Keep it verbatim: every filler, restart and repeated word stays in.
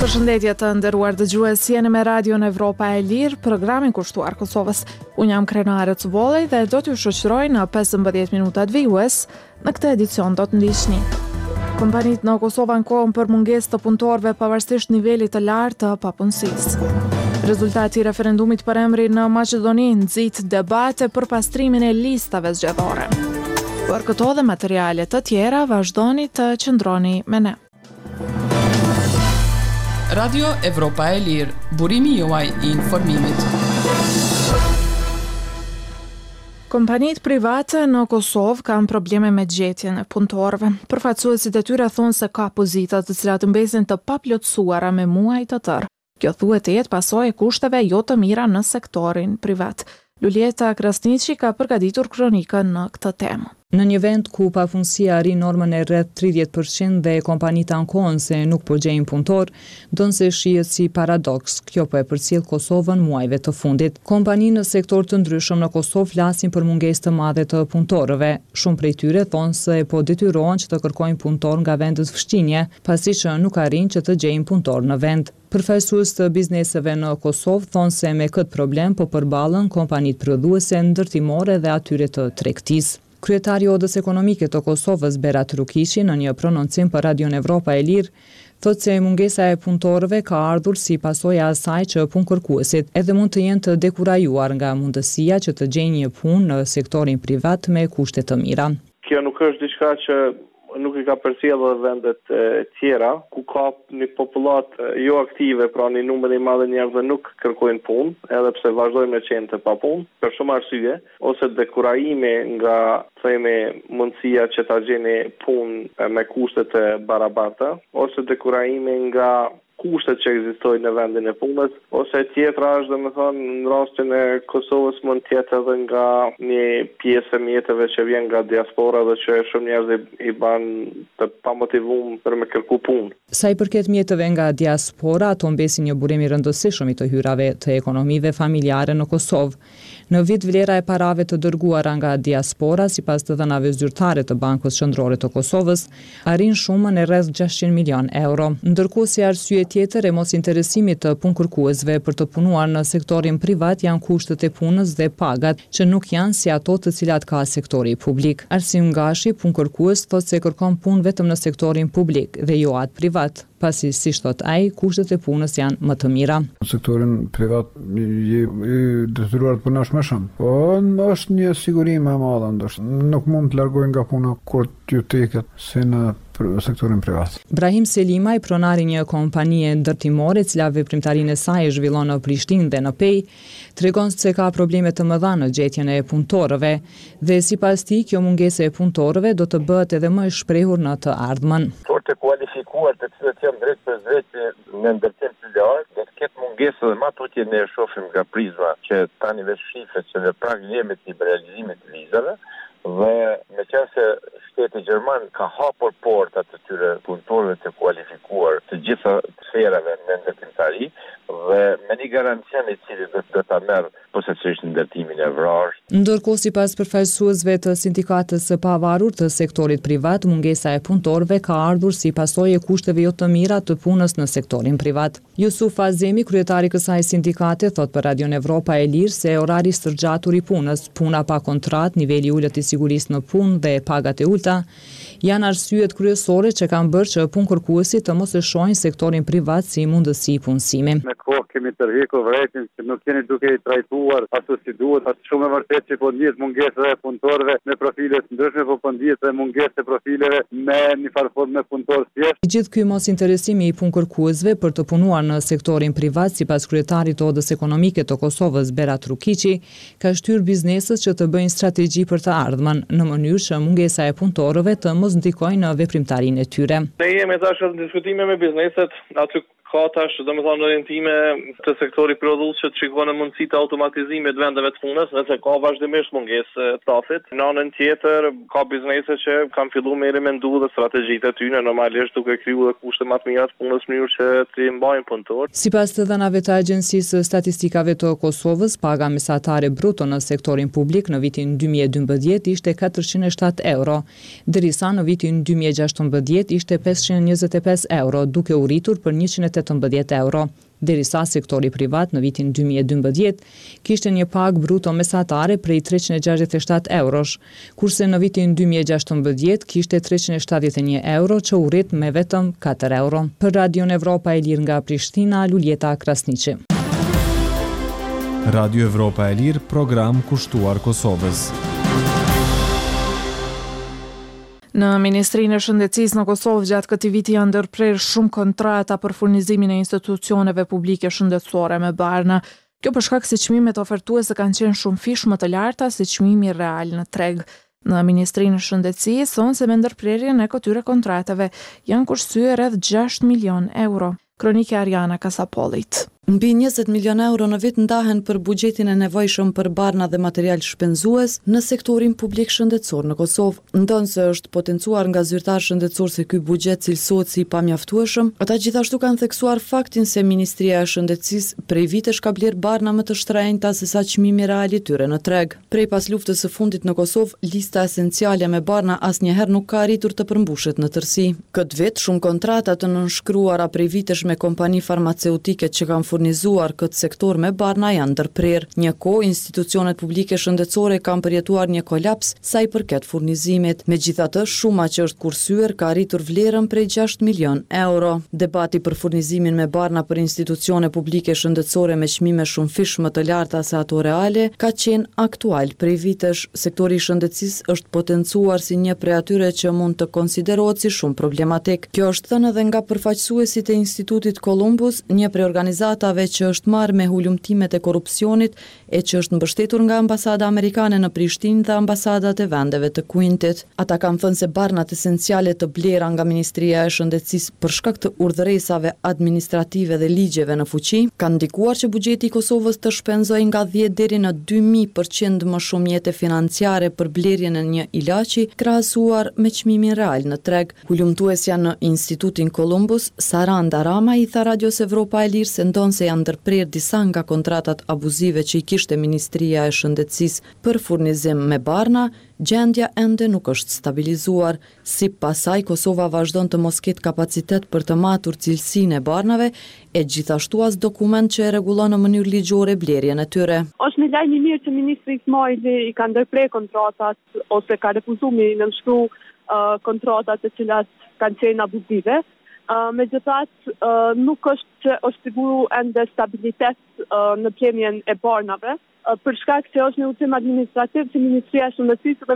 Përshëndetje të nderuar dëgjues, jeni me Radion Evropa e Lirë, programin kushtuar Kosovës. Unë jam Krenare Cubolej dhe do t'ju shoqëroj në pesëmbëdhjetë minutat vijues në këtë edicion do të ndiqni. Kompanitë në Kosovë ankohen për mungesë të punëtorëve pavarësisht nivelit të lartë të papunësisë. Rezultati i referendumit për emrin në Maqedoni nxit debate për pastrimin e listave zgjedhore. Për këto dhe materiale të tjera vazhdoni të qëndroni me ne. Radio Evropa e Lirë, burimi juaj i informimit. Kompanitë private në Kosovë kanë probleme me gjetjen e punëtorëve. Përfaqësuesit e tyre thonë se ka pozita të cilat mbesin të paplotësuara me muaj të tërë. Kjo thuhet të jetë pasojë e kushteve jo të mira në sektorin privat. Lulieta Krasniqi ka përgatitur kronikën në këtë temë. Në një vend ku papunësia arrin normën e rreth tridhjetë përqind dhe kompanitë ankohen se nuk po gjejnë punëtor, donse shihet si paradoks. Kjo po e përcjell Kosovën muajve të fundit. Kompani në sektor të ndryshëm në Kosovë flasin për mungesë të madhe të punëtorëve. Shumë prej tyre thonë se po detyrohen që të kërkojnë punëtor nga vendet fshtinje, pasi që nuk arrin që të gjejnë punëtor në vend. Përfaqësues të bizneseve në Kosovë thonë se me këtë problem po përballen kompanitë prodhuese, ndërtimore dhe atyre të tregtisë. Kryetari i Odës Ekonomike të Kosovës, Berat Rukiqi, në një prononcim për Radion Evropa e Lirë, thotë se mungesa e punëtorëve ka ardhur si pasojë e asaj që punëkërkuesit edhe mund të jenë të dekurajuar nga mundësia që të gjejnë një punë në sektorin privat me kushte të mira. Kjo nuk është diçka që nuk i ka përcjellur vendet e tjera, ku ka një popullat jo aktive, pra një numër i madh njerëzve nuk kërkojnë punë, edhe pse vazhdojnë me qenë të papunë, për shumë arsye, ose dekurajime nga themi mundësia që ta gjeni punë me kushte të barabarta, ose dekurajime nga kushtet që ekzistojnë në vendin e punës, ose tjetra është domethënë në rastin e Kosovës mund të jetë edhe nga një pjesë e mjeteve që vjen nga diaspora dhe që shumë njerëz i banë të pamotivuar për me kërku punë. Sa i përket mjeteve nga diaspora, ato mbesin një burim i rëndësishëm i të hyrave të ekonomive familjare në Kosovë. Në vit vlera e parave të dërguara nga diaspora, sipas të dhënave zyrtare të Bankës Qendrore të Kosovës, arrin shumën e rreth gjashtëqind milion euro. Ndërkohë si arsye tjetër e mos interesimit të punëkërkuesve për të punuar në sektorin privat janë kushtet e punës dhe pagat, që nuk janë si ato të cilat ka sektori publik. Arsim Gashi, punëkërkues, thotë se kërkon punë vetëm në sektorin publik dhe jo atë privat, pasi si thot ai, kushtet e punës janë më të mira. Në sektorin privat i detyruar të punosh më shumë. Po është një siguri më e madhe, ndoshta nuk mund të largojnë nga puna kur t'ju teket si në sektorin privat. Brahim Selimaj, pronari një kompanie ndërtimore, e cila veprimtarinë e saj e zhvillon në Prishtinë dhe në Pej, tregon se ka probleme të mëdha në gjetjen e punëtorëve dhe sipas tij kjo mungesë e punëtorëve do të bëhet edhe më e shprehur në të ardhmen. Të kualifikuar të cilët janë drejt për drejt në ndërtim të lartë, do të ketë mungesë dhe më tutje ne shohim nga prizma që tani vetë shifet që në prag limit të liberalizimit të vizave dhe me qenë se shteti gjerman ka hapur portat të tyre punëtorëve të kualifikuar të gjitha sferave në ndërtimtari dhe me një garancion i cili do të ta merr posaçërisht ndërtimin e vrarë. Ndërkohë sipas përfaqësuesve të sindikatës së pavarur të sektorit privat, mungesa e punëtorëve ka ardhur si pasojë e kushteve jo të mira të punës në sektorin privat. Yusuf Azemi, kryetari i kësaj sindikate, thot për Radion Evropa e Lirë se orari i stërgjatur i punës, puna pa kontratë, niveli i ulët i sigurisë në punë dhe pagat e ulta janë arsyet kryesore që kanë bërë që punëkërkuesit të mos e shohin sektorin privat si mundësi punësimi. Me kohë kemi tërhequr vërejtin që nuk jeni duke i trajtuar ashtu si duhet, ashtu shumë e vërtet që po ndihet mungesa e punëtorëve me profile të ndryshme, po po ndihet edhe mungesa e profileve me një farë formë me punëtorë thjesht. Gjithë ky mos interesimi i punëkërkuesve për të punuar në sektorin privat, sipas kryetarit të Odës Ekonomike të Kosovës, Berat Rukiqi, ka shtyrë bizneset që të bëjnë strategji për të ardhmen në mënyrë që mungesa e punëtorëve të mos ndikojnë në veprimtarinë e tyre. Ne jemi tash në diskutime me bizneset, aty ka tash domethënë orientime të sektorit prodhues që shikojnë mundësi të automatizimit të vendeve të punës, nëse ka vazhdimisht mungesë trafit. Në anën tjetër ka biznese që kanë filluar me rimendu dhe strategjitë e tyre, normalisht duke krijuar kushte më të mira të punës në mënyrë që të mbajnë punëtor. Sipas të dhënave të Agjencisë së Statistikave të Kosovës, paga mesatare bruto në sektorin publik në vitin dy mijë e dymbëdhjetë ishte katërqind e shtatë euro, ndërsa në vitin dy mijë e gjashtëmbëdhjetë ishte pesëqind e njëzet e pesë euro, duke u rritur për njëqind e tetëmbëdhjetë euro, derisa sektori privat në vitin dy mijë e dymbëdhjetë kishte një pagë bruto mesatare prej treqind e gjashtëdhjetë e shtatë eurosh, kurse në vitin dy mijë e gjashtëmbëdhjetë kishte treqind e shtatëdhjetë e një euro që u rrit me vetëm katër euro. Për Radion Evropa e Lirë nga Prishtina, Luljeta Krasniqi. Radio Evropa e Lirë, program kushtuar Kosovës. Në Ministrinë e Shëndetësisë në Kosovë gjatë këtij viti janë ndërprer shumë kontrata për furnizimin e institucioneve publike shëndetësore me Barna. Kjo për shkak se çmimet ofertuese kanë qenë shumë fish më të larta se çmimi real në treg. Në Ministrinë e Shëndetësisë thonë se me ndërprerjen e këtyre kontratave janë kushtuar rreth gjashtë milion euro. Kronike Ariana Kasapollit. Mbi njëzet milion euro në vit ndahen për buxhetin e nevojshëm për barna dhe material shpenzues në sektorin publik shëndetësor në Kosovë. Ndonë se është potencuar nga zyrtar shëndetësor se ky buxhet cilësohet si i pamjaftueshëm, ata gjithashtu kanë theksuar faktin se Ministria e Shëndetësisë prej vitesh ka bler barna më të shtrenjta se sa çmimi real i tyre në treg. Prej pas luftës së fundit në Kosovë, lista esenciale me barna asnjëherë nuk ka arritur të përmbushet në tërësi. Këtë vit shumë kontrata të nënshkruara prej vitesh me kompani farmaceutike që kanë furnizuar këtë sektor me barna janë ndërprer. Një kohë institucionet publike shëndetësore kanë përjetuar një kolaps sa i përket furnizimit. Megjithatë, shuma që është kursyer ka arritur vlerën prej gjashtë milion euro. Debati për furnizimin me barna për institucione publike shëndetësore me çmime shumë fish më të larta se ato reale ka qenë aktual. Prej vitesh, sektori i shëndetësisë është potencuar si një prej atyre që mund të konsiderohet si shumë problematik. Kjo është thënë edhe nga përfaqësuesit e Institutit Columbus, një prej organizatave që është marrë me hulumtimet e korrupsionit e që është mbështetur nga ambasada amerikane në Prishtinë dhe ambasadat e vendeve të Kuintit. Ata kanë thënë se barnat esenciale të blera nga Ministria e Shëndetësisë për shkak të urdhëresave administrative dhe ligjeve në fuqi kanë ndikuar që buxheti i Kosovës të shpenzojë nga dhjetë deri në dy mijë përqind më shumë mjete financiare për blerjen e një ilaçi krahasuar me çmimin real në treg. Hulumtuesja në Institutin Columbus, Saranda Rama, i tha Radios Evropa e Lirë se ndonë se janë ndërprer disa nga kontratat abuzive që i kishte Ministria e Shëndetësisë për furnizim me barna, gjendja ende nuk është stabilizuar. Sipas saj, Kosova vazhdon të mos ketë kapacitet për të matur cilësinë e barnave e gjithashtu as dokument që e rregullon në mënyrë ligjore blerjen e tyre. Është një lajm i mirë që Ministri Ismaili i ka ndërprer kontratat ose ka refuzuar me nënshkru uh, kontratat e cilat kanë qenë abuzive. Uh, Megjithatë, uh, nuk është që është siguru ende stabilitet uh, në plemjen e barnave, uh, për shkak se është një udhëtim administrativ që Ministria e Shëndetësisë dhe